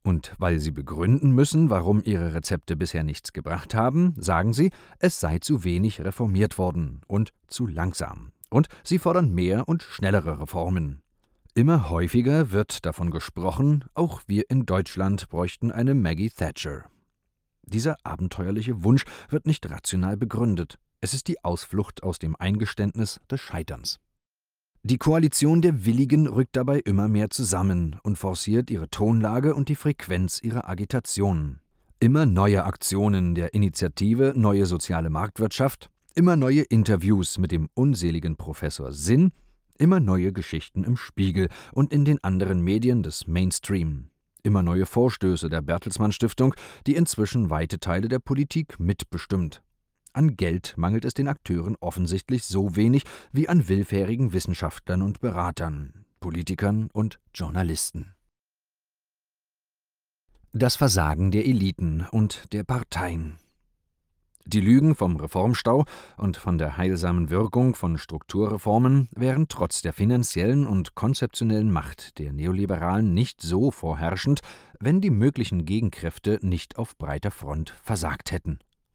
Und weil sie begründen müssen, warum ihre Rezepte bisher nichts gebracht haben, sagen sie, es sei zu wenig reformiert worden und zu langsam. Und sie fordern mehr und schnellere Reformen. Immer häufiger wird davon gesprochen, auch wir in Deutschland bräuchten eine Maggie Thatcher. Dieser abenteuerliche Wunsch wird nicht rational begründet. Es ist die Ausflucht aus dem Eingeständnis des Scheiterns. Die Koalition der Willigen rückt dabei immer mehr zusammen und forciert ihre Tonlage und die Frequenz ihrer Agitation. Immer neue Aktionen der Initiative Neue Soziale Marktwirtschaft, immer neue Interviews mit dem unseligen Professor Sinn, immer neue Geschichten im Spiegel und in den anderen Medien des Mainstream. Immer neue Vorstöße der Bertelsmann Stiftung, die inzwischen weite Teile der Politik mitbestimmt. An Geld mangelt es den Akteuren offensichtlich so wenig wie an willfährigen Wissenschaftlern und Beratern, Politikern und Journalisten. Das Versagen der Eliten und der Parteien. Die Lügen vom Reformstau und von der heilsamen Wirkung von Strukturreformen wären trotz der finanziellen und konzeptionellen Macht der Neoliberalen nicht so vorherrschend, wenn die möglichen Gegenkräfte nicht auf breiter Front versagt hätten.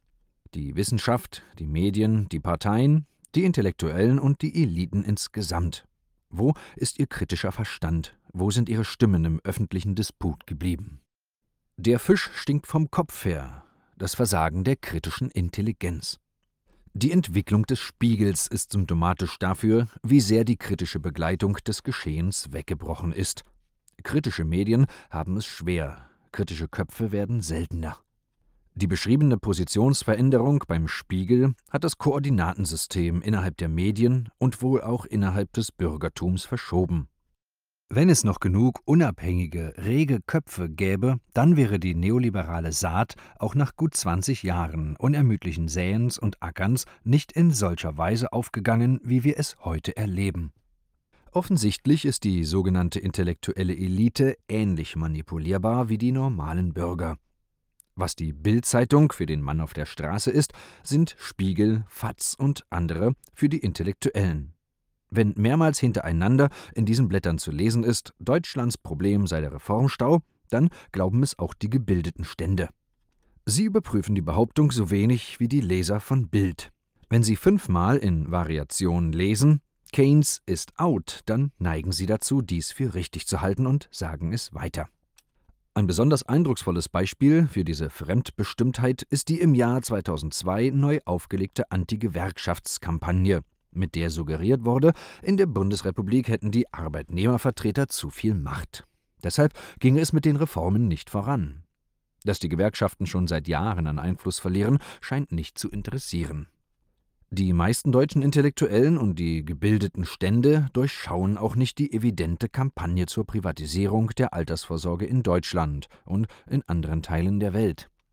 Die Wissenschaft, die Medien, die Parteien, die Intellektuellen und die Eliten insgesamt. Wo ist ihr kritischer Verstand? Wo sind ihre Stimmen im öffentlichen Disput geblieben? Der Fisch stinkt vom Kopf her. Das Versagen der kritischen Intelligenz. Die Entwicklung des Spiegels ist symptomatisch dafür, wie sehr die kritische Begleitung des Geschehens weggebrochen ist. Kritische Medien haben es schwer. Kritische Köpfe werden seltener. Die beschriebene Positionsveränderung beim Spiegel hat das Koordinatensystem innerhalb der Medien und wohl auch innerhalb des Bürgertums verschoben. Wenn es noch genug unabhängige, rege Köpfe gäbe, dann wäre die neoliberale Saat auch nach gut 20 Jahren unermüdlichen Säens und Ackerns nicht in solcher Weise aufgegangen, wie wir es heute erleben. Offensichtlich ist die sogenannte intellektuelle Elite ähnlich manipulierbar wie die normalen Bürger. Was die Bild-Zeitung für den Mann auf der Straße ist, sind Spiegel, FAZ und andere für die Intellektuellen. Wenn mehrmals hintereinander in diesen Blättern zu lesen ist, Deutschlands Problem sei der Reformstau, dann glauben es auch die gebildeten Stände. Sie überprüfen die Behauptung so wenig wie die Leser von Bild. Wenn sie 5-mal in Variationen lesen, Keynes ist out, dann neigen sie dazu, dies für richtig zu halten und sagen es weiter. Ein besonders eindrucksvolles Beispiel für diese Fremdbestimmtheit ist die im Jahr 2002 neu aufgelegte Anti-Gewerkschaftskampagne, mit der suggeriert wurde, in der Bundesrepublik hätten die Arbeitnehmervertreter zu viel Macht. Deshalb ginge es mit den Reformen nicht voran. Dass die Gewerkschaften schon seit Jahren an Einfluss verlieren, scheint nicht zu interessieren. Die meisten deutschen Intellektuellen und die gebildeten Stände durchschauen auch nicht die evidente Kampagne zur Privatisierung der Altersvorsorge in Deutschland und in anderen Teilen der Welt.